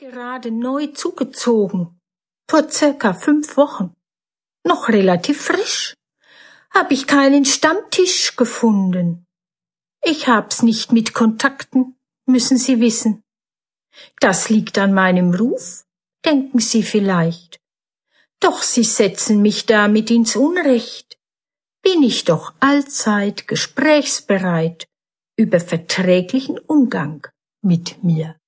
Gerade neu zugezogen, vor circa 5 Wochen. Noch relativ frisch. Hab ich keinen Stammtisch gefunden. Ich hab's nicht mit Kontakten, müssen Sie wissen. Das liegt an meinem Ruf, denken Sie vielleicht. Doch Sie setzen mich damit ins Unrecht. Bin ich doch allzeit gesprächsbereit über verträglichen Umgang mit mir.